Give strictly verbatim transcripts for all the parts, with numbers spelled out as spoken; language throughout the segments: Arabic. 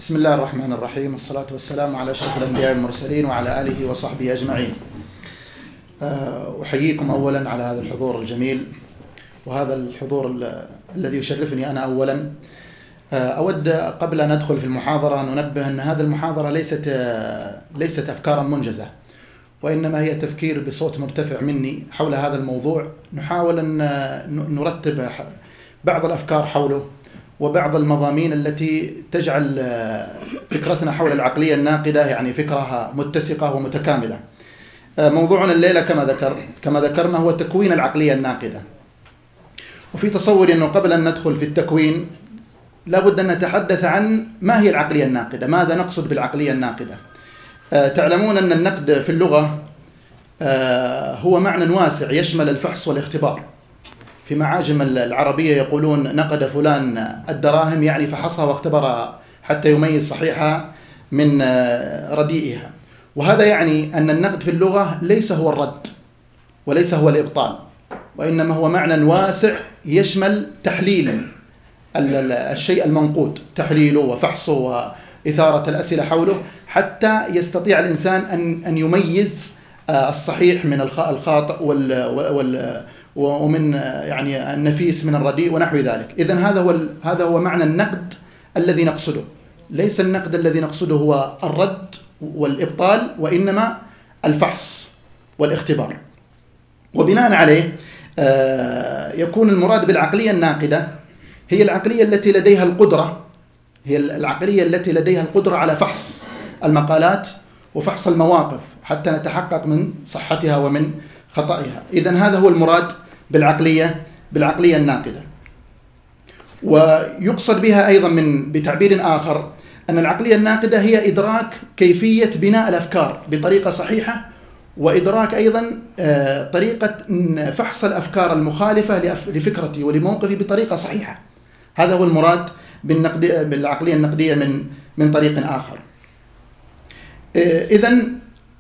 بسم الله الرحمن الرحيم، الصلاة والسلام على أشرف الأنبياء والمرسلين وعلى آله وصحبه أجمعين. أحييكم أولا على هذا الحضور الجميل، وهذا الحضور الذي يشرفني أنا أولا. أود قبل أن ندخل في المحاضرة أن ننبه أن هذه المحاضرة ليست ليست أفكارا منجزة، وإنما هي تفكير بصوت مرتفع مني حول هذا الموضوع. نحاول أن نرتب بعض الأفكار حوله وبعض المضامين التي تجعل فكرتنا حول العقلية الناقدة يعني فكرة متسقة ومتكاملة. موضوعنا الليلة كما ذكر كما ذكرنا هو تكوين العقلية الناقدة. وفي تصوري أنه قبل أن ندخل في التكوين لابد أن نتحدث عن ما هي العقلية الناقدة، ماذا نقصد بالعقلية الناقدة. تعلمون أن النقد في اللغة هو معنى واسع يشمل الفحص والاختبار. في معاجم العربية يقولون نقد فلان الدراهم، يعني فحصها واختبرها حتى يميز صحيحها من رديئها. وهذا يعني أن النقد في اللغة ليس هو الرد وليس هو الإبطال، وإنما هو معنى واسع يشمل تحليل الشيء المنقود، تحليله وفحصه وإثارة الأسئلة حوله حتى يستطيع الإنسان أن أن يميز الصحيح من الخاطئ وال وال ومن يعني النفيس من الرديء ونحو ذلك. إذن هذا هو هذا هو معنى النقد الذي نقصده. ليس النقد الذي نقصده هو الرد والإبطال، وإنما الفحص والاختبار. وبناء عليه يكون المراد بالعقلية الناقدة هي العقلية التي لديها القدرة هي العقلية التي لديها القدرة على فحص المقالات وفحص المواقف حتى نتحقق من صحتها ومن خطأها. إذن هذا هو المراد بالعقلية بالعقلية الناقدة. ويقصد بها أيضا من بتعبير آخر أن العقلية الناقدة هي إدراك كيفية بناء الأفكار بطريقة صحيحة، وإدراك أيضا طريقة فحص الأفكار المخالفة لفكرتي ولموقفي بطريقة صحيحة. هذا هو المراد بالعقلية النقدية من من طريق آخر. إذن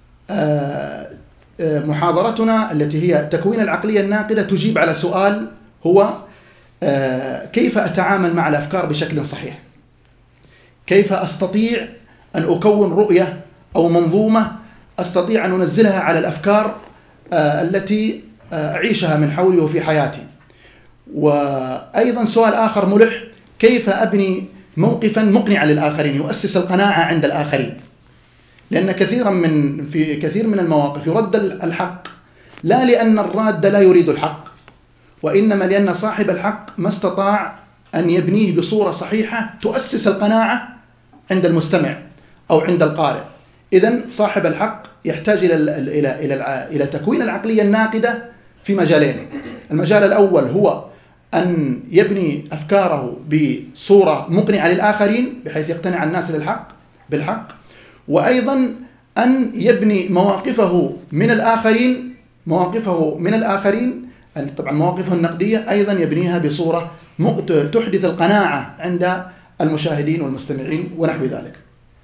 محاضرتنا التي هي تكوين العقلية الناقدة تجيب على سؤال هو كيف أتعامل مع الأفكار بشكل صحيح؟ كيف أستطيع أن أكون رؤية أو منظومة أستطيع أن أنزلها على الأفكار التي أعيشها من حولي وفي حياتي؟ وأيضا سؤال آخر ملح، كيف أبني موقفا مقنعا للآخرين يؤسس القناعة عند الآخرين؟ لأن كثيرا من في كثير من المواقف يرد الحق لا لأن الراد لا يريد الحق، وإنما لأن صاحب الحق ما استطاع أن يبنيه بصورة صحيحة تؤسس القناعة عند المستمع أو عند القارئ. إذن صاحب الحق يحتاج إلى إلى إلى إلى تكوين العقلية الناقدة في مجالين. المجال الأول هو أن يبني أفكاره بصورة مقنعة للآخرين بحيث يقتنع الناس للحق بالحق، وأيضا أن يبني مواقفه من الآخرين مواقفه من الآخرين طبعا مواقفه النقدية أيضا يبنيها بصورة تحدث القناعة عند المشاهدين والمستمعين ونحو ذلك.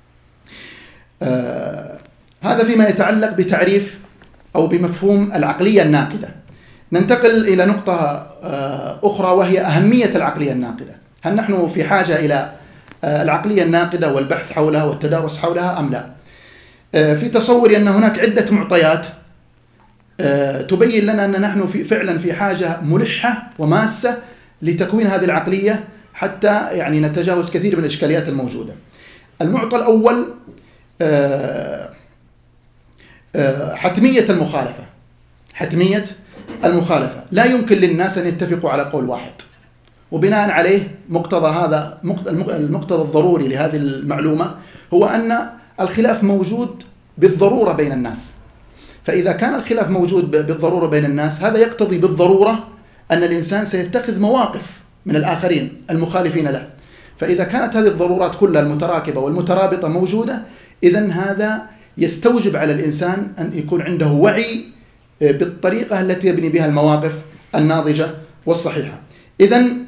آه هذا فيما يتعلق بتعريف أو بمفهوم العقلية الناقدة. ننتقل إلى نقطة آه أخرى وهي أهمية العقلية الناقدة. هل نحن في حاجة إلى آه العقلية الناقدة والبحث حولها والتدارس حولها أم لا؟ آه في تصوري أن هناك عدة معطيات آه تبين لنا أن نحن في فعلا في حاجة ملحة وماسة لتكوين هذه العقلية حتى يعني نتجاوز كثير من الإشكاليات الموجودة. المعطى الأول آه آه حتمية المخالفة. حتمية المخالفة، لا يمكن للناس أن يتفقوا على قول واحد، وبناء عليه مقتضى هذا المقتضى الضروري لهذه المعلومة هو أن الخلاف موجود بالضرورة بين الناس. فإذا كان الخلاف موجود بالضرورة بين الناس هذا يقتضي بالضرورة أن الإنسان سيتخذ مواقف من الآخرين المخالفين له. فإذا كانت هذه الضرورات كلها المتراكبة والمترابطة موجودة، إذن هذا يستوجب على الإنسان أن يكون عنده وعي بالطريقة التي يبني بها المواقف الناضجة والصحيحة. إذن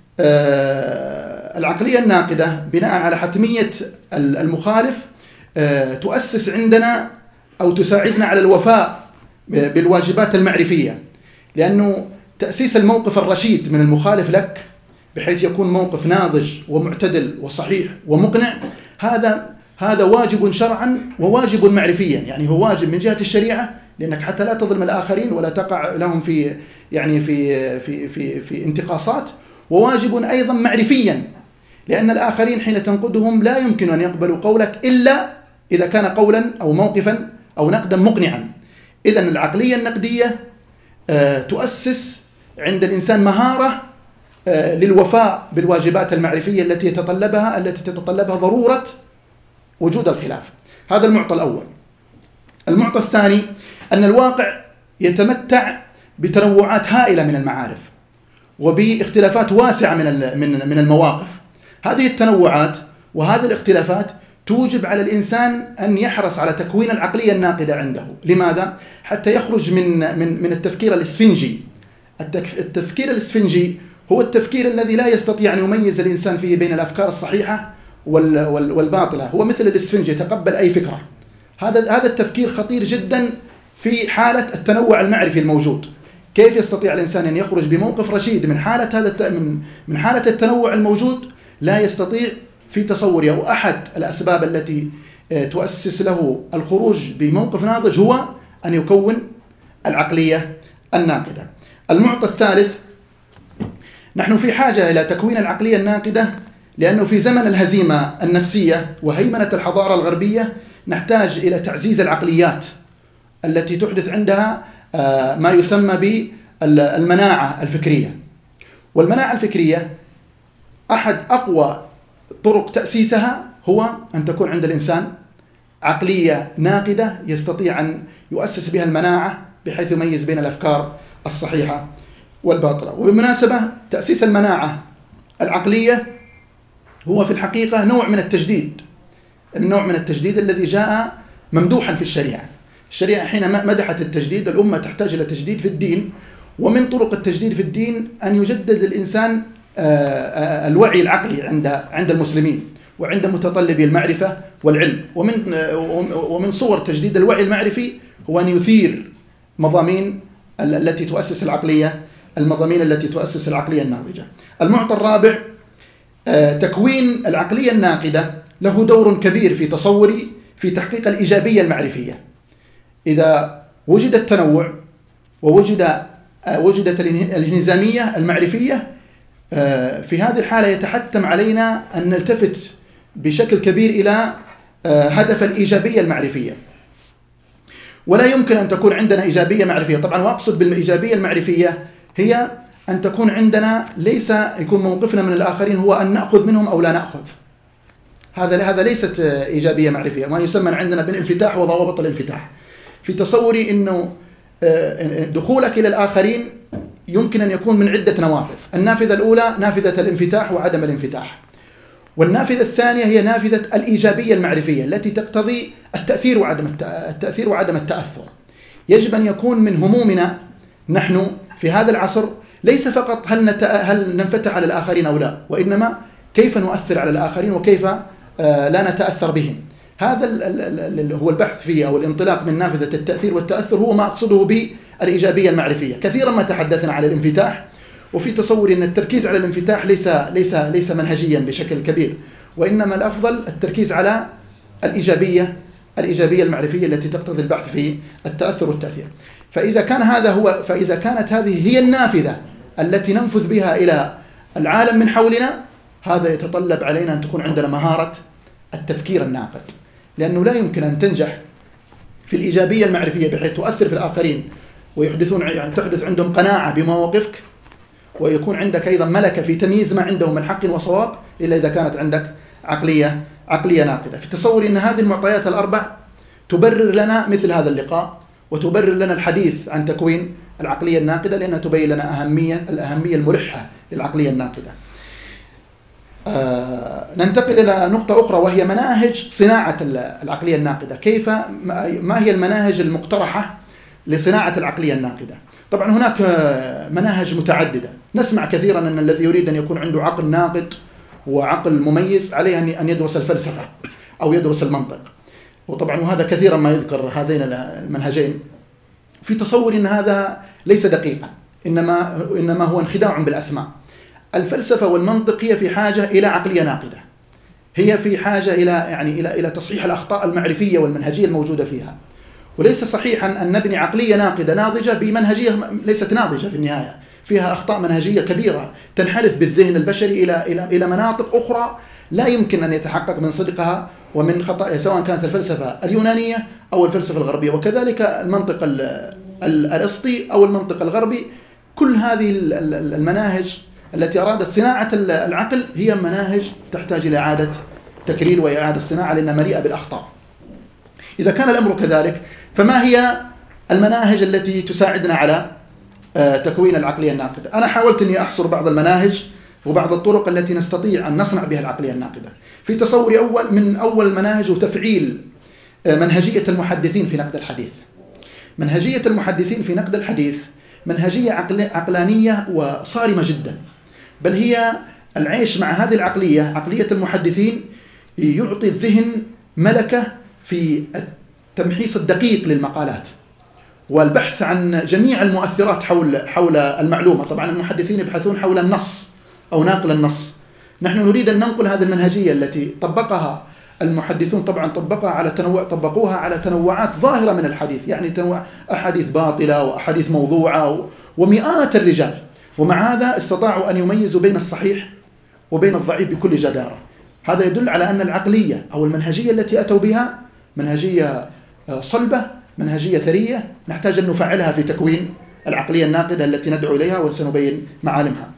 العقلية الناقدة بناء على حتمية المخالف تؤسس عندنا أو تساعدنا على الوفاء بالواجبات المعرفية، لأنه تأسيس الموقف الرشيد من المخالف لك بحيث يكون موقف ناضج ومعتدل وصحيح ومقنع، هذا هذا واجب شرعا وواجب معرفيا، يعني هو واجب من جهة الشريعة لأنك حتى لا تظلم الآخرين ولا تقع لهم في يعني في في في في انتقاصات، وواجب أيضا معرفيا لأن الآخرين حين تنقدهم لا يمكن أن يقبلوا قولك إلا إذا كان قولا أو موقفا أو نقدا مقنعا. إذن العقلية النقدية تؤسس عند الإنسان مهارة للوفاء بالواجبات المعرفية التي يتطلبها التي تتطلبها ضرورة وجود الخلاف. هذا المعطى الأول. المعطى الثاني أن الواقع يتمتع بتنوعات هائلة من المعارف وباختلافات واسعة من من من المواقف. هذه التنوعات وهذه الاختلافات توجب على الإنسان أن يحرص على تكوين العقلية الناقدة عنده. لماذا؟ حتى يخرج من من من التفكير الإسفنجي. التفكير الإسفنجي هو التفكير الذي لا يستطيع أن يميز الإنسان فيه بين الأفكار الصحيحة والباطلة. هو مثل الإسفنج يتقبل أي فكرة. هذا هذا التفكير خطير جدا في حالة التنوع المعرفي الموجود. كيف يستطيع الإنسان أن يخرج بموقف رشيد من حالة هذا من من حالة التنوع الموجود؟ لا يستطيع في تصوري. أو أحد الأسباب التي تؤسس له الخروج بموقف ناضج هو أن يكون العقلية الناقدة. المعطى الثالث، نحن في حاجة إلى تكوين العقلية الناقدة لأنه في زمن الهزيمة النفسية وهيمنة الحضارة الغربية نحتاج إلى تعزيز العقليات التي تحدث عندها ما يسمى بالمناعة الفكرية. والمناعة الفكرية أحد أقوى طرق تأسيسها هو أن تكون عند الإنسان عقلية ناقدة يستطيع أن يؤسس بها المناعة بحيث يميز بين الأفكار الصحيحة والباطلة. وبالمناسبة تأسيس المناعة العقلية هو في الحقيقة نوع من التجديد، النوع من التجديد الذي جاء ممدوحا في الشريعة. الشريعة حين مدحت التجديد، الأمة تحتاج إلى تجديد في الدين، ومن طرق التجديد في الدين أن يجدد للإنسان الوعي العقلي عند عند المسلمين وعند متطلبي المعرفة والعلم. ومن ومن صور تجديد الوعي المعرفي هو أن يثير مضامين التي تؤسس العقلية المضامين التي تؤسس العقلية الناضجة. المعطى الرابع، تكوين العقلية الناقدة له دور كبير في تصوري في تحقيق الإيجابية المعرفية. إذا وجد التنوع ووجد وجدت الانهزامية المعرفية، في هذه الحالة يتحتم علينا أن نلتفت بشكل كبير إلى هدف الإيجابية المعرفية. ولا يمكن أن تكون عندنا إيجابية معرفية، طبعا وأقصد بالإيجابية المعرفية هي أن تكون عندنا ليس يكون موقفنا من الآخرين هو أن نأخذ منهم أو لا نأخذ. هذا هذا ليست إيجابية معرفية، ما يسمى عندنا بالانفتاح وضوابط الانفتاح. في تصوري أنه دخولك إلى الآخرين يمكن أن يكون من عدة نوافذ. النافذة الأولى نافذة الانفتاح وعدم الانفتاح، والنافذة الثانية هي نافذة الإيجابية المعرفية التي تقتضي التأثير وعدم التأثير وعدم التأثر. يجب أن يكون من همومنا نحن في هذا العصر ليس فقط هل نت... هل ننفتح على الآخرين أو لا، وإنما كيف نؤثر على الآخرين وكيف لا نتأثر بهم. هذا ال... هو البحث فيه أو الانطلاق من نافذة التأثير والتأثر هو ما أقصده بالإيجابية المعرفية. كثيرا ما تحدثنا على الانفتاح، وفي تصوري أن التركيز على الانفتاح ليس ليس ليس منهجيا بشكل كبير، وإنما الأفضل التركيز على الإيجابية الإيجابية المعرفية التي تقتضي البحث في التأثر والتأثير. فإذا كان هذا هو فإذا كانت هذه هي النافذة التي ننفذ بها إلى العالم من حولنا، هذا يتطلب علينا أن تكون عندنا مهارة التفكير الناقد، لأنه لا يمكن أن تنجح في الإيجابية المعرفية بحيث تؤثر في الآخرين ويحدثون يعني تحدث عندهم قناعة بمواقفك، ويكون عندك أيضا ملكة في تمييز ما عندهم من حق وصواب، إلا إذا كانت عندك عقلية عقلية ناقدة. في تصوري أن هذه المعطيات الأربع تبرر لنا مثل هذا اللقاء، وتبرر لنا الحديث عن تكوين العقلية الناقدة، لأنها تبين لنا أهمية الأهمية الملحة للعقلية الناقدة. آه ننتقل إلى نقطة أخرى وهي مناهج صناعة العقلية الناقدة. كيف ما هي المناهج المقترحة لصناعة العقلية الناقدة؟ طبعا هناك مناهج متعددة. نسمع كثيرا أن الذي يريد أن يكون عنده عقل ناقد وعقل مميز عليه أن يدرس الفلسفة أو يدرس المنطق، وطبعا وهذا كثيرا ما يذكر هذين المنهجين. في تصور أن هذا ليس دقيقا، إنما إنما هو انخداع بالأسماء. الفلسفة والمنطق هي في حاجة إلى عقلية ناقدة، هي في حاجة إلى يعني إلى إلى تصحيح الأخطاء المعرفية والمنهجية الموجودة فيها. وليس صحيحا أن نبني عقلية ناقدة ناضجة بمنهجية ليست ناضجة في النهاية، فيها أخطاء منهجية كبيرة تنحرف بالذهن البشري إلى إلى إلى مناطق أخرى لا يمكن أن يتحقق من صدقها ومن خطأها، سواء كانت الفلسفة اليونانية أو الفلسفة الغربية، وكذلك المنطق الأسطي أو المنطق الغربي. كل هذه المناهج التي أرادت صناعة العقل هي مناهج تحتاج إلى إعادة تكرير وإعادة صناعة لأنها مليئة بالأخطاء. إذا كان الأمر كذلك، فما هي المناهج التي تساعدنا على تكوين العقلية الناقدة؟ أنا حاولت أني أحصر بعض المناهج وبعض الطرق التي نستطيع أن نصنع بها العقلية الناقدة. في تصوري أول من أول المناهج وتفعيل منهجية المحدثين في نقد الحديث. منهجية المحدثين في نقد الحديث منهجية عقلانية وصارمة جدا، بل هي العيش مع هذه العقلية، عقلية المحدثين، يعطي الذهن ملكة في التمحيص الدقيق للمقالات والبحث عن جميع المؤثرات حول حول المعلومة. طبعا المحدثين يبحثون حول النص أو ناقل النص. نحن نريد أن ننقل هذه المنهجية التي طبقها المحدثون، طبعا طبقها على تنوع طبقوها على تنوعات ظاهرة من الحديث، يعني تنوع أحاديث باطلة وأحاديث موضوعة ومئات الرجال، ومع هذا استطاعوا أن يميزوا بين الصحيح وبين الضعيف بكل جدارة. هذا يدل على أن العقلية أو المنهجية التي أتوا بها منهجية صلبة، منهجية ثرية، نحتاج أن نفعلها في تكوين العقلية الناقدة التي ندعو إليها وسنبين معالمها.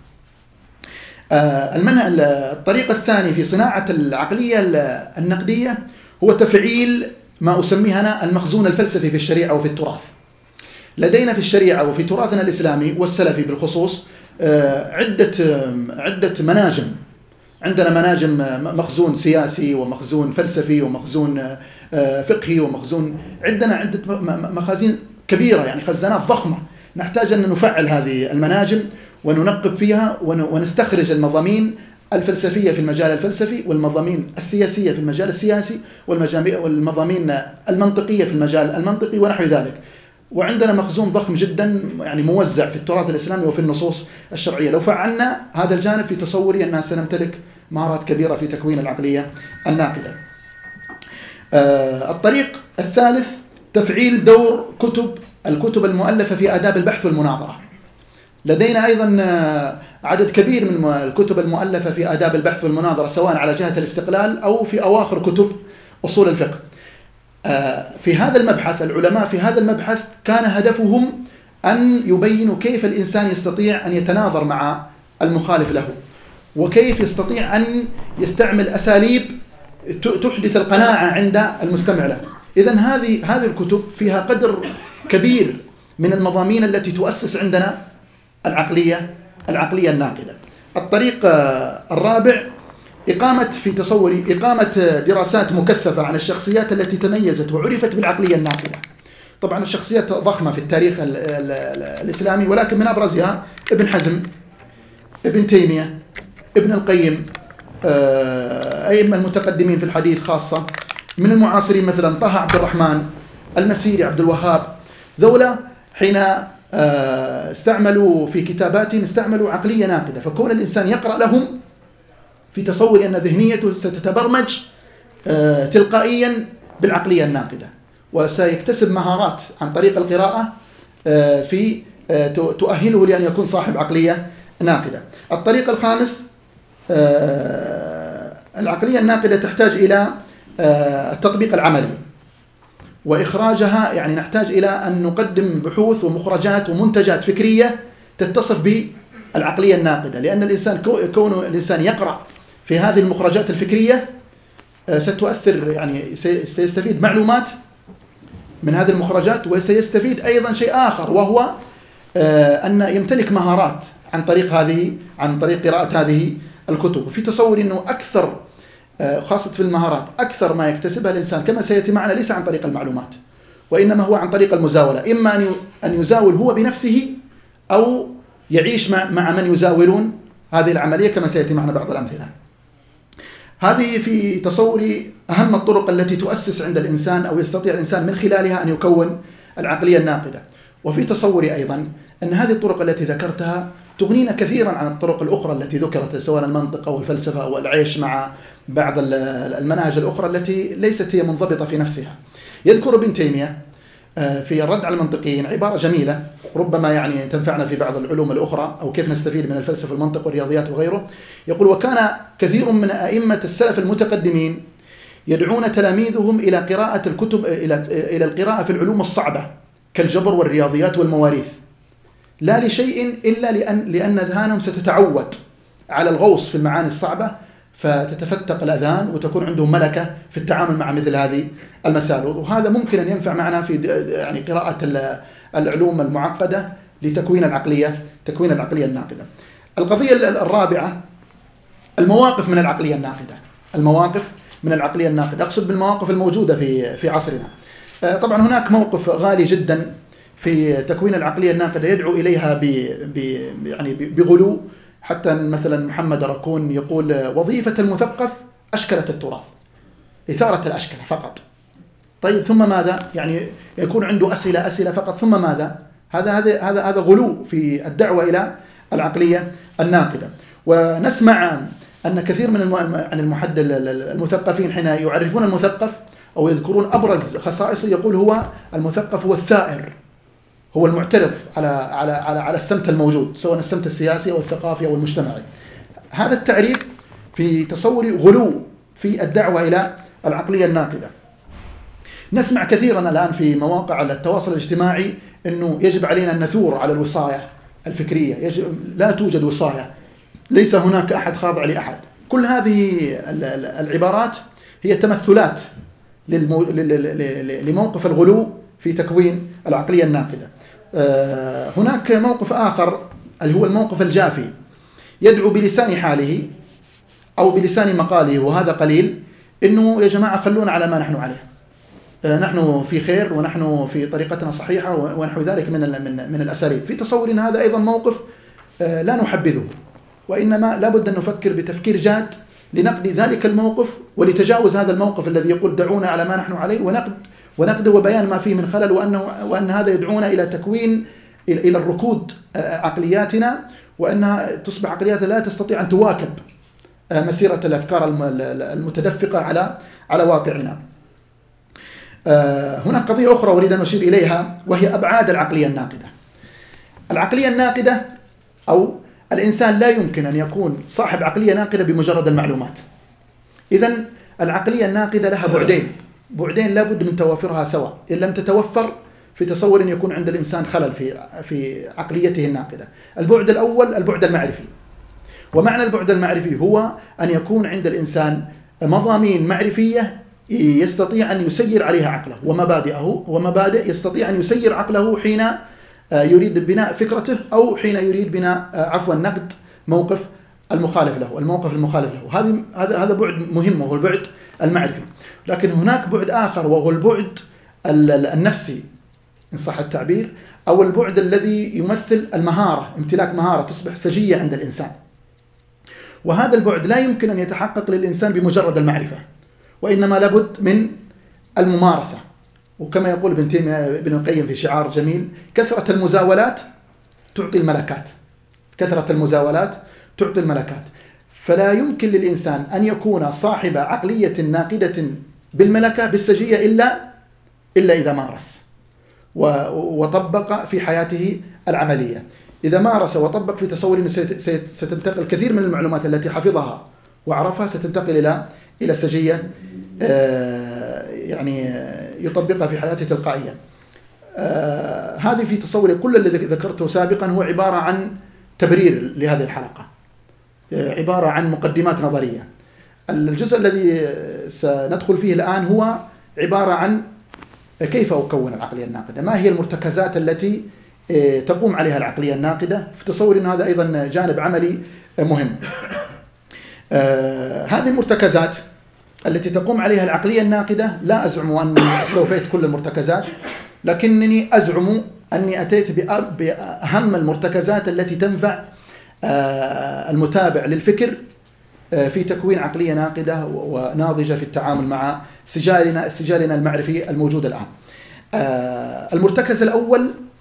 المنهج الطريق الثاني في صناعة العقلية النقدية هو تفعيل ما أسميه أنا المخزون الفلسفي في الشريعة وفي التراث. لدينا في الشريعة وفي تراثنا الإسلامي والسلفي بالخصوص عدة عدة مناجم. عندنا مناجم مخزون سياسي ومخزون فلسفي ومخزون فقهي ومخزون، عندنا عدة مخازين كبيرة، يعني خزانات ضخمة. نحتاج أن نفعل هذه المناجم وننقب فيها ونستخرج المضامين الفلسفية في المجال الفلسفي، والمضامين السياسية في المجال السياسي، والمضامين المنطقية في المجال المنطقي ونحو ذلك. وعندنا مخزون ضخم جدا يعني موزع في التراث الإسلامي وفي النصوص الشرعية. لو فعلنا هذا الجانب في تصوري أننا سنمتلك مهارات كبيرة في تكوين العقلية الناقدة. آه الطريق الثالث تفعيل دور كتب الكتب المؤلفة في آداب البحث والمناظرة. لدينا أيضا عدد كبير من الكتب المؤلفة في آداب البحث والمناظرة، سواء على جهة الاستقلال أو في أواخر كتب أصول الفقه. في هذا المبحث العلماء في هذا المبحث كان هدفهم أن يبينوا كيف الإنسان يستطيع أن يتناظر مع المخالف له، وكيف يستطيع أن يستعمل أساليب تحدث القناعة عند المستمع له. إذن هذه هذه الكتب فيها قدر كبير من المضامين التي تؤسس عندنا العقلية العقلية الناقدة. الطريق الرابع إقامة في تصوري إقامة دراسات مكثفة عن الشخصيات التي تميزت وعرفت بالعقلية الناقدة. طبعا الشخصيات ضخمة في التاريخ ال ال ال الإسلامي، ولكن من أبرزها ابن حزم، ابن تيمية، ابن القيم، أئمة المتقدمين في الحديث خاصة. من المعاصرين مثلا طه عبد الرحمن، المسيري، عبد الوهاب. ذولا حين استعملوا في كتاباتهم استعملوا عقلية ناقدة، فكون الإنسان يقرأ لهم في تصور أن ذهنيته ستتبرمج تلقائيا بالعقلية الناقدة، وسيكتسب مهارات عن طريق القراءة في تؤهله لأن يكون صاحب عقلية ناقدة. الطريق الخامس العقلية الناقدة تحتاج إلى التطبيق العملي وإخراجها، يعني نحتاج إلى أن نقدم بحوث ومخرجات ومنتجات فكرية تتصف بالعقلية الناقدة، لأن الإنسان كونه الإنسان يقرأ في هذه المخرجات الفكرية ستؤثر، يعني سيستفيد معلومات من هذه المخرجات، وسيستفيد أيضا شيء آخر، وهو أن يمتلك مهارات عن طريق هذه عن طريق قراءة هذه الكتب. وفي تصور أنه أكثر خاصة في المهارات أكثر ما يكتسبها الإنسان كما سيأتي معنا ليس عن طريق المعلومات، وإنما هو عن طريق المزاولة، إما أن أن يزاول هو بنفسه أو يعيش مع مع من يزاولون هذه العملية كما سيأتي معنا بعض الأمثلة. هذه في تصوري أهم الطرق التي تؤسس عند الإنسان أو يستطيع الإنسان من خلالها أن يكون العقلية الناقدة. وفي تصوري أيضا أن هذه الطرق التي ذكرتها تغنينا كثيرا عن الطرق الأخرى التي ذكرت، سواء المنطق أو الفلسفة أو العيش مع بعض المناهج الأخرى التي ليست هي منضبطة في نفسها. يذكر ابن تيمية في الرد على المنطقيين عبارة جميلة ربما يعني تنفعنا في بعض العلوم الأخرى أو كيف نستفيد من الفلسفة والمنطق والرياضيات وغيره. يقول: وكان كثير من أئمة السلف المتقدمين يدعون تلاميذهم إلى قراءة الكتب إلى إلى القراءة في العلوم الصعبة كالجبر والرياضيات والمواريث، لا لشيء إلا لأن لأن أذهانهم ستتعود على الغوص في المعاني الصعبة، فتتفتق الأذهان وتكون عندهم ملكة في التعامل مع مثل هذه المسائل. وهذا ممكن أن ينفع معنا في يعني قراءة العلوم المعقدة لتكوين العقلية تكوين العقلية الناقدة. القضية الرابعة: المواقف من العقلية الناقدة. المواقف من العقلية الناقدة، أقصد بالمواقف الموجودة في في عصرنا. طبعا هناك موقف غالي جدا في تكوين العقلية الناقدة يدعو إليها ب يعني بغلو، حتى مثلا محمد راكون يقول: وظيفة المثقف أشكلة التراث، إثارة الأشكلة فقط. طيب ثم ماذا؟ يعني يكون عنده أسئلة أسئلة فقط، ثم ماذا؟ هذا هذا هذا هذا غلو في الدعوة إلى العقلية الناقدة. ونسمع أن كثير من عن المحدث المثقفين حين يعرفون المثقف أو يذكرون أبرز خصائصه يقول: هو المثقف هو الثائر، هو المعترف على على على على السمت الموجود، سواء السمت السياسي أو الثقافي أو المجتمعي. هذا التعريف في تصوري غلو في الدعوة إلى العقلية الناقدة. نسمع كثيرا الآن في مواقع التواصل الاجتماعي أنه يجب علينا أن نثور على الوصاية الفكرية، يجب لا توجد وصاية، ليس هناك أحد خاضع لأحد. كل هذه العبارات هي تمثلات لموقف الغلو في تكوين العقلية الناقدة. هناك موقف آخر اللي هو الموقف الجافي، يدعو بلسان حاله أو بلسان مقاله، وهذا قليل، إنه يا جماعة خلونا على ما نحن عليه، نحن في خير ونحن في طريقتنا صحيحة ونحو ذلك من من من الأساليب. في تصور إن هذا أيضا موقف لا نحبذه، وإنما لابد أن نفكر بتفكير جاد لنقد ذلك الموقف ولتجاوز هذا الموقف الذي يقول دعونا على ما نحن عليه، ونقد ونقد وبيان ما فيه من خلل، وأنه وأن هذا يدعونا إلى تكوين إلى الركود عقلياتنا، وأنها تصبح عقليات لا تستطيع أن تواكب مسيرة الأفكار المتدفقة على على واقعنا. هناك قضية أخرى أريد أن أشير إليها، وهي أبعاد العقلية الناقدة. العقلية الناقدة أو الإنسان لا يمكن أن يكون صاحب عقلية ناقدة بمجرد المعلومات. إذن العقلية الناقدة لها بعدين بعدين لابد من توافرها سوا. إن لم تتوفر في تصور أن يكون عند الإنسان خلل في في عقليته الناقدة. البعد الأول البعد المعرفي، ومعنى البعد المعرفي هو أن يكون عند الإنسان مضامين معرفية يستطيع أن يسير عليها عقله، ومبادئه ومبادئ يستطيع أن يسير عقله حين يريد بناء فكرته أو حين يريد بناء عفوا نقد موقف المخالف له، الموقف المخالف له. هذا هذا هذا بعد مهم وهو البعد المعرفي. لكن هناك بعد آخر وهو البعد النفسي إن صح التعبير، أو البعد الذي يمثل المهارة، امتلاك مهارة تصبح سجية عند الإنسان. وهذا البعد لا يمكن أن يتحقق للإنسان بمجرد المعرفة، وإنما لابد من الممارسة. وكما يقول ابن تيمية ابن القيم في شعار جميل: كثرة المزاولات تعطي الملكات، كثرة المزاولات تعطي الملكات. فلا يمكن للإنسان أن يكون صاحب عقلية ناقدة بالملكة بالسجية إلا إلا إذا مارس وطبق في حياته العملية. إذا مارس وطبق في تصور ستنتقل كثير من المعلومات التي حفظها وعرفها ستنتقل إلى إلى سجية يعني يطبقها في حياته تلقائيا. هذه في تصوري كل الذي ذكرته سابقا هو عبارة عن تبرير لهذه الحلقة، عبارة عن مقدمات نظرية. الجزء الذي سندخل فيه الآن هو عبارة عن كيف أكون العقلية الناقدة، ما هي المرتكزات التي تقوم عليها العقلية الناقدة. في تصوري أن هذا أيضا جانب عملي مهم. هذه المرتكزات التي تقوم عليها العقلية الناقدة، لا أزعم أني استوفيت كل المرتكزات، لكنني أزعم أني أتيت بأهم المرتكزات التي تنفع المتابع للفكر في تكوين عقلية ناقدة وناضجة في التعامل مع سجالنا سجالنا المعرفي الموجود الآن. المرتكز الأول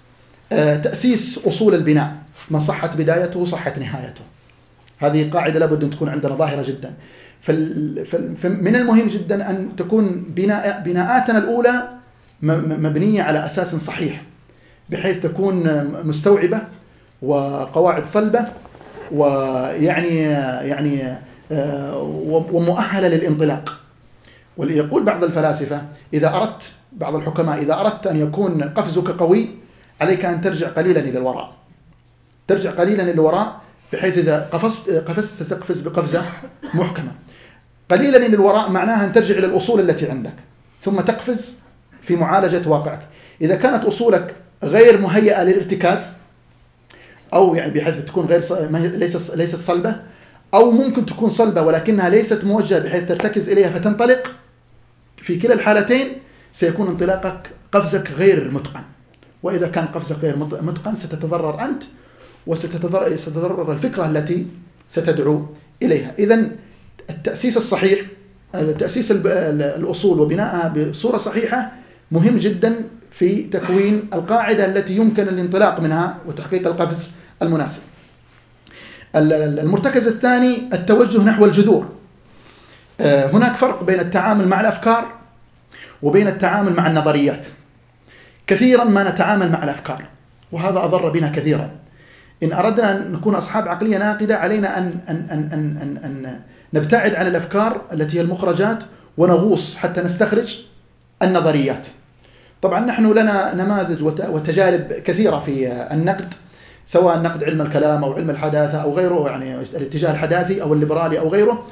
تأسيس أصول البناء، من صحت بدايته صحت نهايته. هذه قاعدة لابد أن تكون عندنا ظاهرة جدا. فمن المهم جدا أن تكون بناء بناءاتنا الأولى مبنية على أساس صحيح، بحيث تكون مستوعبة وقواعد صلبة، ويعني يعني ومؤهلة للانطلاق. وليقول بعض الفلاسفة إذا أردت بعض الحكماء إذا أردت أن يكون قفزك قوي عليك أن ترجع قليلا إلى الوراء، ترجع قليلا إلى الوراء بحيث إذا قفزت قفزت ستقفز بقفزة محكمة. قليلا إلى الوراء معناها أن ترجع إلى الأصول التي عندك ثم تقفز في معالجة واقعك. إذا كانت أصولك غير مهيئة للارتكاز، أو يعني بحيث تكون غير ليس ليست صلبة، أو ممكن تكون صلبة ولكنها ليست موجهة بحيث ترتكز إليها فتنطلق، في كلا الحالتين سيكون انطلاقك قفزك غير متقن. وإذا كان قفزك غير متقن ستتضرر أنت وستتضرر ستتضرر الفكرة التي ستدعو إليها. إذن التأسيس الصحيح، تأسيس الأصول وبنائها بصورة صحيحة مهم جدا في تكوين القاعدة التي يمكن الانطلاق منها وتحقيق القفز المناسب. المرتكز الثاني التوجه نحو الجذور. هناك فرق بين التعامل مع الأفكار وبين التعامل مع النظريات. كثيرا ما نتعامل مع الأفكار وهذا أضر بنا كثيرا. إن أردنا أن نكون أصحاب عقلية ناقدة علينا أن, أن, أن, أن, أن, أن نبتعد عن الأفكار التي هي المخرجات ونغوص حتى نستخرج النظريات. طبعا نحن لنا نماذج وتجارب كثيرة في النقد، سواء نقد علم الكلام أو علم الحداثة أو غيره، يعني الاتجاه الحداثي أو الليبرالي أو غيره.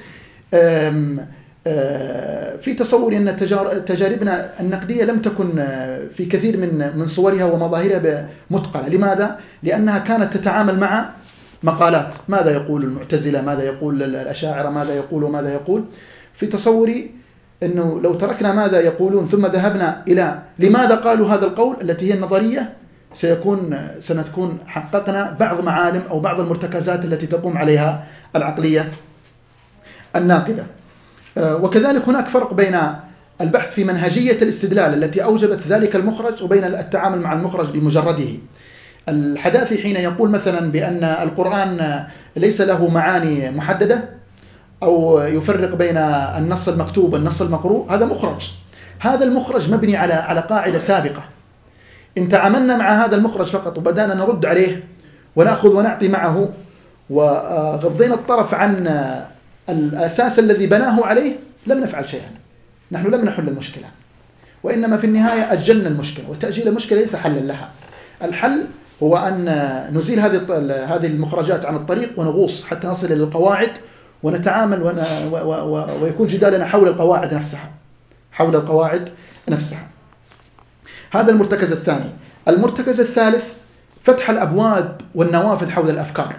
في تصوري أن تجاربنا النقدية لم تكن في كثير من من صورها ومظاهرها متقنة. لماذا؟ لأنها كانت تتعامل مع مقالات، ماذا يقول المعتزلة، ماذا يقول الأشاعرة، ماذا يقول وماذا يقول. في تصوري أنه لو تركنا ماذا يقولون ثم ذهبنا إلى لماذا قالوا هذا القول التي هي النظرية، سيكون سنكون حققنا بعض معالم أو بعض المرتكزات التي تقوم عليها العقلية الناقدة. وكذلك هناك فرق بين البحث في منهجية الاستدلال التي أوجبت ذلك المخرج وبين التعامل مع المخرج بمجرده. الحداثي حين يقول مثلا بأن القرآن ليس له معاني محددة أو يفرق بين النص المكتوب والنص المقروء، هذا مخرج. هذا المخرج مبني على على قاعدة سابقة. إن تعاملنا مع هذا المخرج فقط وبدأنا نرد عليه ونأخذ ونعطي معه وغضينا الطرف عن الأساس الذي بناه عليه، لم نفعل شيئا. نحن لم نحل المشكلة، وإنما في النهاية أجلنا المشكلة، وتأجيل المشكلة ليس حلا لها. الحل هو أن نزيل هذه هذه المخرجات عن الطريق ونغوص حتى نصل إلى القواعد ونتعامل ون... و... و... ويكون جدالنا حول القواعد نفسها حول القواعد نفسها. هذا المرتكز الثاني. المرتكز الثالث فتح الأبواب والنوافذ حول الأفكار.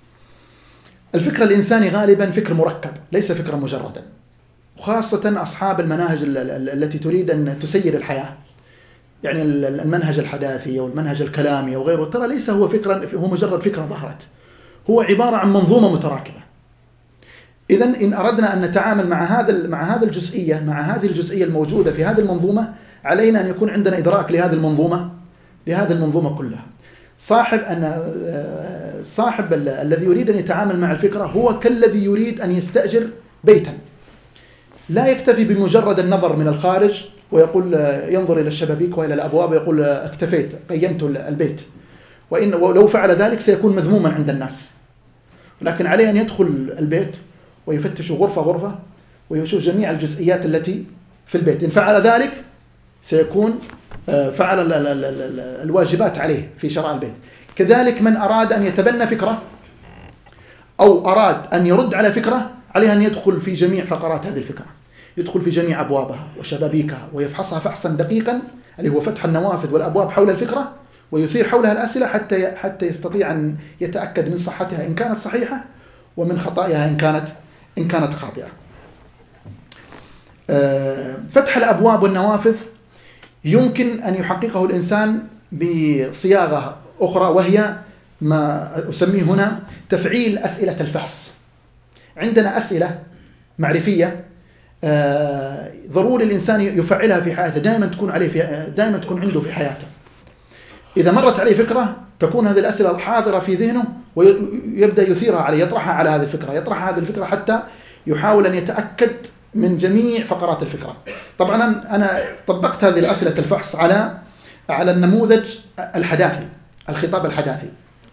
الفكر الإنساني غالبا فكر مركب ليس فكرا مجردا، وخاصة أصحاب المناهج التي تريد أن تسير الحياة، يعني المنهج الحداثي أو المنهج الكلامي أو غيره، ترى ليس هو فكرا هو مجرد فكرة ظهرت، هو عبارة عن منظومة متراكبة. إذن إن أردنا أن نتعامل مع هذا مع هذا الجزئية مع هذه الجزئية الموجودة في هذه المنظومة، علينا أن يكون عندنا إدراك لهذه المنظومة لهذه المنظومة كلها. صاحب أن صاحب الذي يريد أن يتعامل مع الفكرة هو كالذي يريد أن يستأجر بيتا، لا يكتفي بمجرد النظر من الخارج ويقول ينظر إلى الشبابيك وإلى الأبواب ويقول اكتفيت قيمت البيت، وإن ولو فعل ذلك سيكون مذموما عند الناس. لكن عليه أن يدخل البيت ويفتش غرفة غرفة ويشوف جميع الجزئيات التي في البيت. إن فعل ذلك سيكون فعل الواجبات عليه في شراء البيت. كذلك من أراد أن يتبنى فكرة أو أراد أن يرد على فكرة، عليه أن يدخل في جميع فقرات هذه الفكرة، يدخل في جميع أبوابها وشبابيكها ويفحصها فحصا دقيقا، اللي هو فتح النوافذ والأبواب حول الفكرة، ويثير حولها الأسئلة حتى حتى يستطيع أن يتأكد من صحتها إن كانت صحيحة ومن خطأها إن كانت إن كانت خاطئة. فتح الأبواب والنوافذ يمكن أن يحققه الإنسان بصياغة أخرى، وهي ما أسميه هنا تفعيل أسئلة الفحص. عندنا أسئلة معرفية ضروري الإنسان يفعلها في حياته، دائما تكون عليه في دائما تكون عنده في حياته. إذا مرت عليه فكرة تكون هذه الأسئلة حاضرة في ذهنه ويبدأ يثيرها عليه، يطرحها على هذه الفكرة، يطرح هذه الفكرة حتى يحاول أن يتأكد من جميع فقرات الفكرة. طبعا أنا طبقت هذه الأسئلة الفحص على على النموذج الحداثي، الخطاب الحداثي.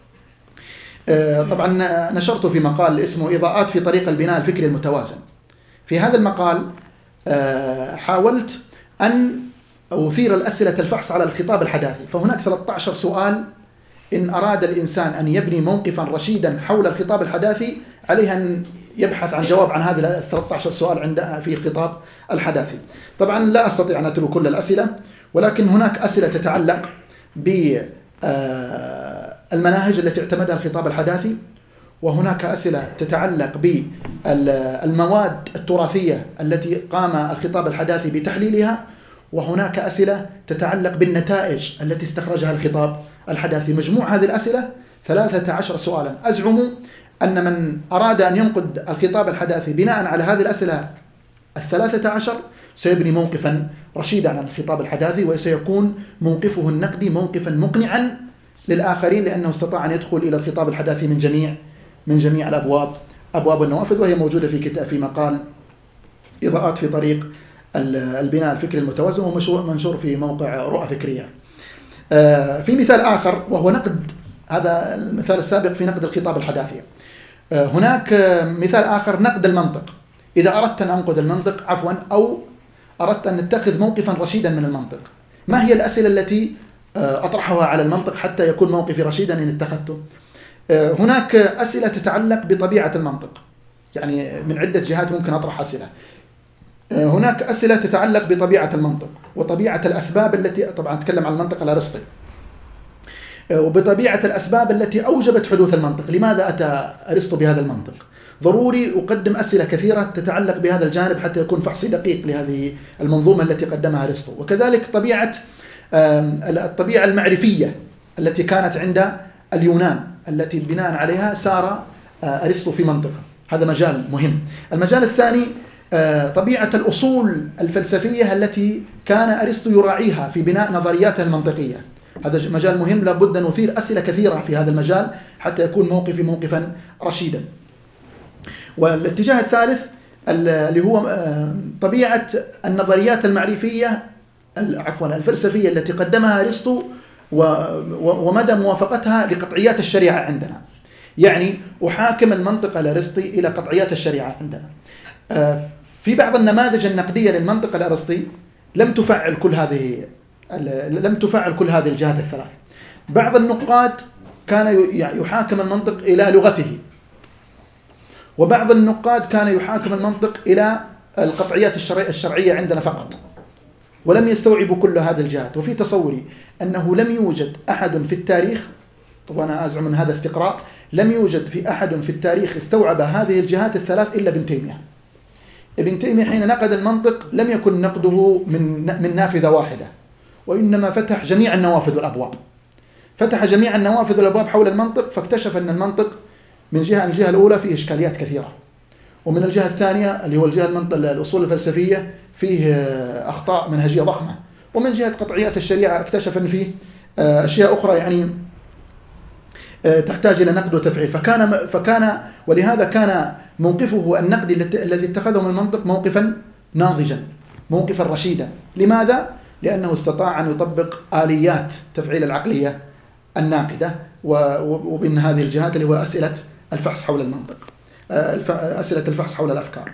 طبعا نشرته في مقال اسمه إضاءات في طريق البناء الفكري المتوازن. في هذا المقال حاولت أن أثير الأسئلة الفحص على الخطاب الحداثي، فهناك ثلاثة عشر سؤال إن أراد الإنسان أن يبني موقفا رشيدا حول الخطاب الحداثي عليه أن يبحث عن جواب عن هذه الثلاثة عشر سؤال عند في الخطاب الحداثي. طبعا لا أستطيع أن أتلو كل الأسئلة، ولكن هناك أسئلة تتعلق بالمناهج التي اعتمدها الخطاب الحداثي، وهناك أسئلة تتعلق بالمواد التراثية التي قام الخطاب الحداثي بتحليلها، وهناك أسئلة تتعلق بالنتائج التي استخرجها الخطاب الحداثي. مجموع هذه الأسئلة ثلاثة عشر سؤالا. أزعم أن من أراد أن ينقد الخطاب الحداثي بناء على هذه الأسئلة الثلاثة عشر سيبني موقفا رشيدا عن الخطاب الحداثي، وسيكون موقفه النقدي موقفا مقنعا للآخرين، لأنه استطاع أن يدخل إلى الخطاب الحداثي من جميع من جميع الأبواب أبواب النوافذ، وهي موجودة في كتاب في مقال إضاءات في طريق البناء الفكري المتوازن، ومنشور في موقع رؤى فكرية. في مثال آخر وهو نقد، هذا المثال السابق في نقد الخطاب الحداثي. هناك مثال آخر نقد المنطق. إذا أردت أن أنقد المنطق عفوا أو أردت أن نتخذ موقفا رشيدا من المنطق، ما هي الأسئلة التي أطرحها على المنطق حتى يكون موقفي رشيدا إن اتخذته؟ هناك أسئلة تتعلق بطبيعة المنطق، يعني من عدة جهات ممكن أطرح أسئلة. هناك أسئلة تتعلق بطبيعة المنطق وطبيعة الأسباب التي، طبعا أتكلم عن المنطق الأرسطي، وبطبيعة الأسباب التي أوجبت حدوث المنطق. لماذا أتى أرسطو بهذا المنطق؟ ضروري أقدم أسئلة كثيرة تتعلق بهذا الجانب حتى يكون فحصي دقيق لهذه المنظومة التي قدمها أرسطو. وكذلك طبيعة الطبيعة المعرفية التي كانت عند اليونان، التي بناء عليها سار أرسطو في منطقة. هذا مجال مهم. المجال الثاني طبيعة الأصول الفلسفية التي كان أرسطو يراعيها في بناء نظرياته المنطقية. هذا مجال مهم، لابد أن نثير أسئلة كثيرة في هذا المجال حتى يكون موقفي موقفا رشيدا. والاتجاه الثالث اللي هو طبيعة النظريات المعرفية عفوا الفلسفية التي قدمها أرسطو ومدى موافقتها لقطعيات الشريعة عندنا. يعني أحاكم المنطق الأرسطي إلى قطعيات الشريعة عندنا. في بعض النماذج النقدية للمنطق الأرسطي لم تفعل كل هذه لم تفعل كل هذه الجهات الثلاث. بعض النقاد كان يحاكم المنطق إلى لغته، وبعض النقاد كان يحاكم المنطق إلى القطعيات الشرعية عندنا فقط، ولم يستوعبوا كل هذه الجهات. وفي تصوري أنه لم يوجد أحد في التاريخ، طبعا أنا أزعم من هذا استقراء، لم يوجد في أحد في التاريخ استوعب هذه الجهات الثلاث إلا ابن تيمية. ابن تيمية حين نقد المنطق لم يكن نقده من من نافذة واحدة، وإنما فتح جميع النوافذ والأبواب. فتح جميع النوافذ والأبواب حول المنطق، فاكتشف أن المنطق من جهة الجهة الأولى فيه إشكاليات كثيرة، ومن الجهة الثانية اللي هو الجهة المنطق الأصول الفلسفية فيه أخطاء منهجية ضخمة، ومن جهة قطعيات الشريعة اكتشف أن فيه أشياء أخرى يعني تحتاج إلى نقد وتفعيل. فكان فكان ولهذا كان موقفه النقدي الذي اتخذه من المنطق موقفا ناضجا، موقفا رشيدا. لماذا؟ لأنه استطاع أن يطبق آليات تفعيل العقلية الناقدة وبين هذه الجهات اللي هو أسئلة الفحص حول المنطق، أسئلة الفحص حول الأفكار.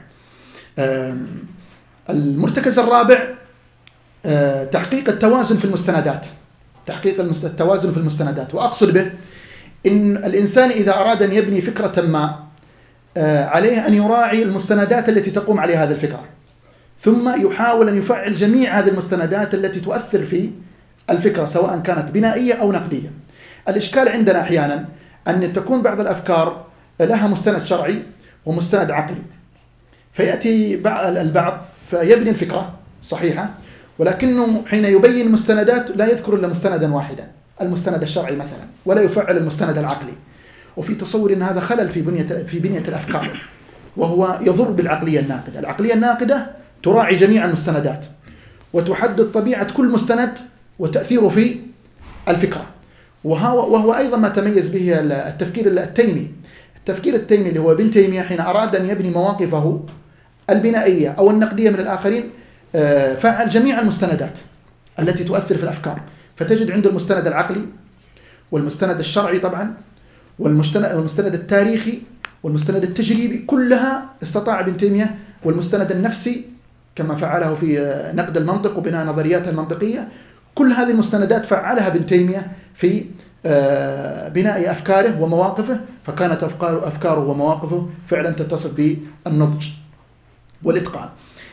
المرتكز الرابع تحقيق التوازن في المستندات، تحقيق التوازن في المستندات. وأقصد به إن الإنسان إذا أراد أن يبني فكرة ما عليه أن يراعي المستندات التي تقوم عليها هذه الفكرة، ثم يحاول أن يفعل جميع هذه المستندات التي تؤثر في الفكرة سواء كانت بنائية أو نقدية. الإشكال عندنا أحيانا أن تكون بعض الأفكار لها مستند شرعي ومستند عقلي، فيأتي البعض فيبني الفكرة صحيحة، ولكنه حين يبين المستندات لا يذكر إلا مستندا واحدا، المستند الشرعي مثلا، ولا يفعل المستند العقلي. وفي تصور أن هذا خلل في بنية في بنية الأفكار، وهو يضر بالعقلية الناقدة. العقلية الناقدة تراعي جميع المستندات وتحدد طبيعة كل مستند وتأثيره في الفكرة. وهو أيضا ما تميز به التفكير التيمي. التفكير التيمي اللي هو ابن تيمية حين أراد أن يبني مواقفه البنائية أو النقدية من الآخرين فعل جميع المستندات التي تؤثر في الأفكار، فتجد عنده المستند العقلي والمستند الشرعي طبعا والمستند التاريخي والمستند التجريبي، كلها استطاع ابن تيمية، والمستند النفسي كما فعله في نقد المنطق وبناء نظرياته المنطقية. كل هذه المستندات فعلها ابن تيمية في بناء أفكاره ومواقفه، فكانت أفكاره, أفكاره ومواقفه فعلا تتصل بالنضج والإتقان.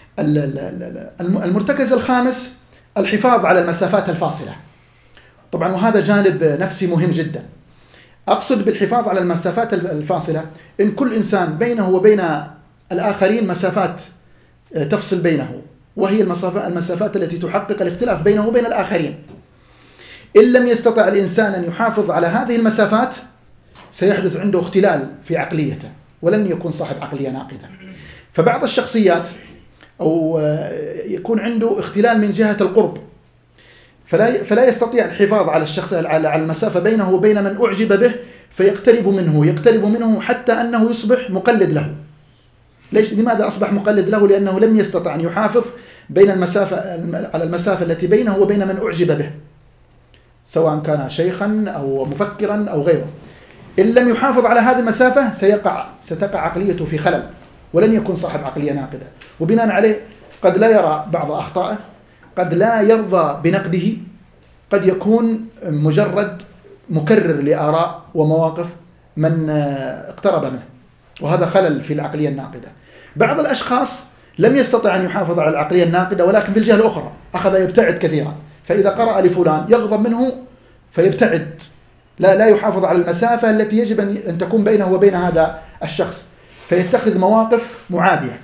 المرتكز الخامس الحفاظ على المسافات الفاصلة. طبعا وهذا جانب نفسي مهم جدا. أقصد بالحفاظ على المسافات الفاصلة إن كل إنسان بينه وبين الآخرين مسافات تفصل بينه، وهي المسافات التي تحقق الاختلاف بينه وبين الآخرين. إن لم يستطع الإنسان أن يحافظ على هذه المسافات سيحدث عنده اختلال في عقليته ولن يكون صاحب عقلية ناقدة. فبعض الشخصيات أو يكون عنده اختلال من جهة القرب، فلا فلا يستطيع الحفاظ على الشخص على المسافة بينه وبين من أعجب به، فيقترب منه يقترب منه حتى أنه يصبح مقلد له. ليش؟ لماذا أصبح مقلد له؟ لأنه لم يستطع أن يحافظ بين المسافة على المسافة التي بينه وبين من أعجب به، سواء كان شيخا أو مفكرا أو غيره. إن لم يحافظ على هذه المسافة سيقع ستقع عقليته في خلل ولن يكون صاحب عقلية ناقدة، وبناء عليه قد لا يرى بعض أخطائه، قد لا يرضى بنقده، قد يكون مجرد مكرر لآراء ومواقف من اقترب منه، وهذا خلل في العقلية الناقدة. بعض الأشخاص لم يستطع أن يحافظ على العقلية الناقدة، ولكن في الجهة الأخرى أخذ يبتعد كثيرا، فإذا قرأ لفلان يغضب منه فيبتعد، لا لا يحافظ على المسافة التي يجب أن تكون بينه وبين هذا الشخص، فيتخذ مواقف معادية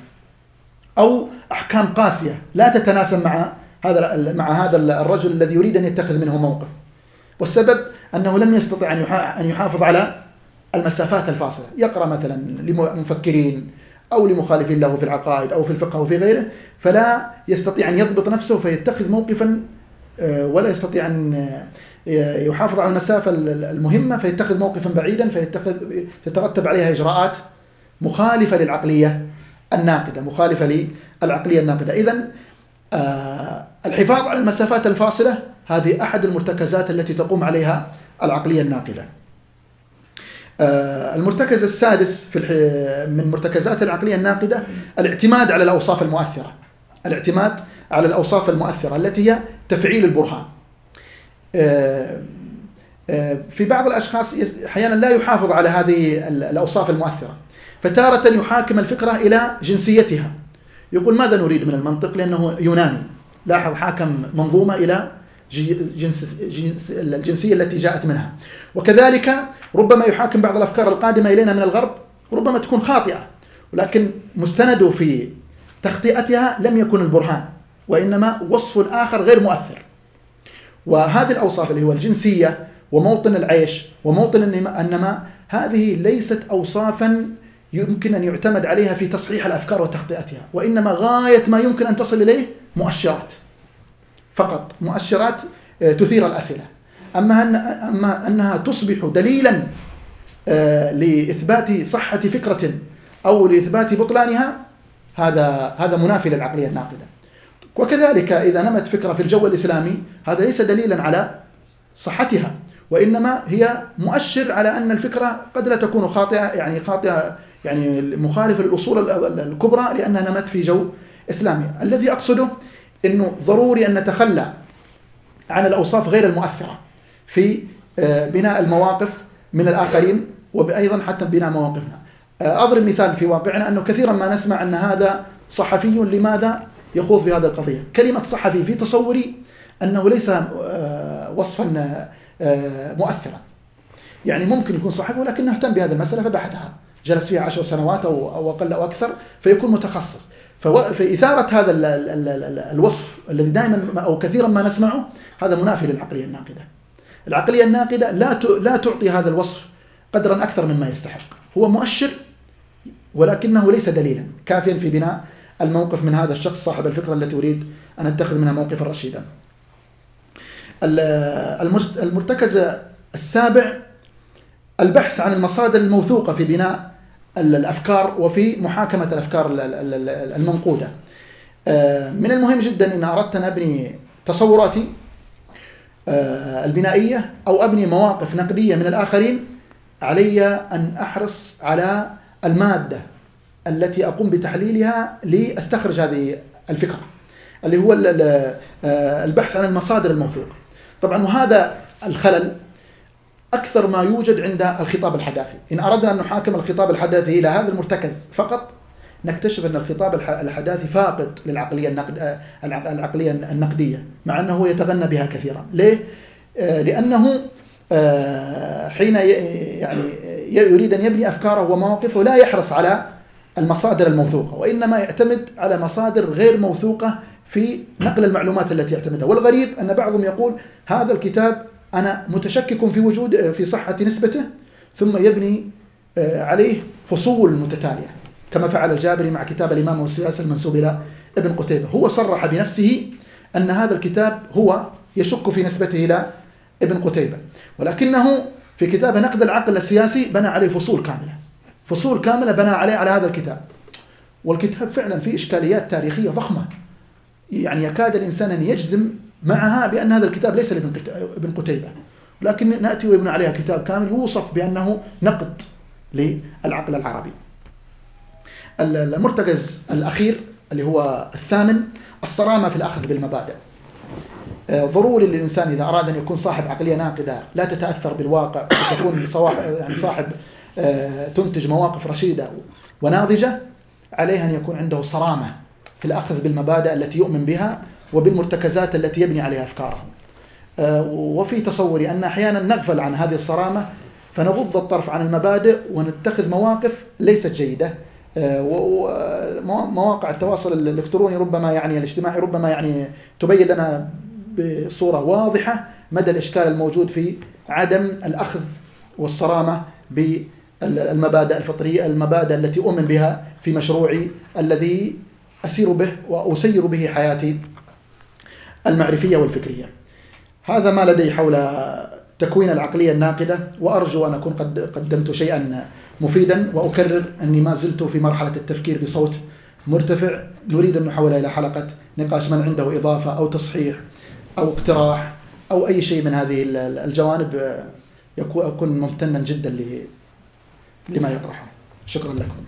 أو أحكام قاسية لا تتناسب مع هذا مع هذا الرجل الذي يريد أن يتخذ منه موقف. والسبب أنه لم يستطع أن يحافظ على المسافات الفاصلة. يقرأ مثلا لمفكرين أو لمخالفين له في العقائد أو في الفقه أو في غيره، فلا يستطيع أن يضبط نفسه فيتخذ موقفا ولا يستطيع أن يحافظ على المسافة المهمة، فيتخذ موقفا بعيدا فيتخذ تترتب عليها إجراءات مخالفة للعقلية الناقدة، مخالفة للعقلية الناقدة. إذن آه الحفاظ على المسافات الفاصلة هذه أحد المرتكزات التي تقوم عليها العقلية الناقدة. آه المرتكز السادس في من مرتكزات العقلية الناقدة الاعتماد على الأوصاف المؤثرة. الاعتماد على الأوصاف المؤثرة التي هي تفعيل البرهان. آه آه في بعض الأشخاص أحيانا لا يحافظ على هذه الأوصاف المؤثرة، فتارة يحاكم الفكرة إلى جنسيتها، يقول ماذا نريد من المنطق لأنه يوناني. لاحظ، حاكم منظومة إلى جنس جنس الجنسية التي جاءت منها. وكذلك ربما يحاكم بعض الأفكار القادمة إلينا من الغرب، ربما تكون خاطئة، ولكن مستنده في تخطئتها لم يكن البرهان، وإنما وصف آخر غير مؤثر. وهذه الأوصاف اللي هو الجنسية وموطن العيش وموطن النماء، هذه ليست أوصافا يمكن أن يعتمد عليها في تصحيح الأفكار وتخطئتها، وإنما غاية ما يمكن أن تصل إليه مؤشرات فقط، مؤشرات تثير الأسئلة. أما, أن أما أنها تصبح دليلا لإثبات صحة فكرة أو لإثبات بطلانها، هذا هذا منافي للعقلية الناقدة. وكذلك إذا نمت فكرة في الجو الإسلامي، هذا ليس دليلا على صحتها، وإنما هي مؤشر على أن الفكرة قد لا تكون خاطئة، يعني خاطئة يعني مخالفة للأصول الكبرى لأنها نمت في جو إسلامي. الذي أقصده أنه ضروري أن نتخلى عن الأوصاف غير المؤثرة في بناء المواقف من الآخرين، وأيضا حتى بناء مواقفنا. أضرب مثال في واقعنا أنه كثيرا ما نسمع أن هذا صحفي لماذا يخوض في هذه القضية. كلمة صحفي في تصوري أنه ليس وصفا مؤثرا، يعني ممكن يكون صحفي ولكن اهتم بهذه المسألة فبحثها، جلس فيها عشر سنوات أو أقل أو أكثر فيكون متخصص. فإثارة هذا الوصف الذي دائما أو كثيرا ما نسمعه هذا منافي للعقلية الناقدة. العقلية الناقدة لا لا تعطي هذا الوصف قدرا أكثر مما يستحق، هو مؤشر ولكنه ليس دليلا كافيا في بناء الموقف من هذا الشخص صاحب الفكرة التي أريد أن أتخذ منها موقفا رشيدا. المرتكز السابع البحث عن المصادر الموثوقة في بناء الأفكار وفي محاكمة الأفكار المنقودة. من المهم جدا إن أردت أن أبني تصوراتي البنائية أو أبني مواقف نقدية من الآخرين، علي أن أحرص على المادة التي أقوم بتحليلها لأستخرج هذه الفكرة، اللي هو البحث عن المصادر الموثوقة. طبعا وهذا الخلل أكثر ما يوجد عند الخطاب الحداثي. إن أردنا أن نحاكم الخطاب الحداثي إلى هذا المرتكز فقط، نكتشف أن الخطاب الحداثي فاقد للعقلية النقد العقلية النقدية، مع أنه يتغنى بها كثيرا. ليه؟ لأنه حين يعني يريد أن يبني أفكاره ومواقفه لا يحرص على المصادر الموثوقة، وإنما يعتمد على مصادر غير موثوقة في نقل المعلومات التي يعتمدها. والغريب أن بعضهم يقول هذا الكتاب أنا متشكك في وجود في صحة نسبته، ثم يبني عليه فصول متتالية كما فعل الجابري مع كتاب الإمامة والسياسة المنسوب إلى ابن قتيبة. هو صرح بنفسه أن هذا الكتاب هو يشك في نسبته إلى ابن قتيبة، ولكنه في كتاب نقد العقل السياسي بنى عليه فصول كاملة فصول كاملة بنى عليه على هذا الكتاب. والكتاب فعلا فيه إشكاليات تاريخية ضخمة، يعني يكاد الإنسان أن يجزم معها بأن هذا الكتاب ليس لابن قتيبة، لكن نأتي ويبنى عليها كتاب كامل يوصف بأنه نقد للعقل العربي. المرتكز الأخير اللي هو الثامن، الصرامة في الأخذ بالمبادئ. ضروري للإنسان إذا أراد أن يكون صاحب عقلية ناقدة لا تتأثر بالواقع وتكون يعني صاحب تنتج مواقف رشيدة وناضجة، عليه أن يكون عنده صرامة في الأخذ بالمبادئ التي يؤمن بها وبالمرتكزات التي يبني عليها أفكاره. وفي تصوري أن أحيانا نغفل عن هذه الصرامة فنغض الطرف عن المبادئ ونتخذ مواقف ليست جيدة. ومواقع التواصل الإلكتروني ربما يعني الاجتماعي ربما يعني تبين لنا بصورة واضحة مدى الإشكال الموجود في عدم الأخذ والصرامة بالمبادئ الفطرية، المبادئ التي أؤمن بها في مشروعي الذي أسير به وأسير به حياتي المعرفية والفكرية. هذا ما لدي حول تكوين العقلية الناقدة، وأرجو أن أكون قد قدمت شيئا مفيدا، وأكرر أني ما زلت في مرحلة التفكير بصوت مرتفع. نريد أن نحول إلى حلقة نقاش من عنده إضافة أو تصحيح أو اقتراح أو أي شيء من هذه الجوانب، أكون ممتنا جدا لما يطرحه. شكرا لكم.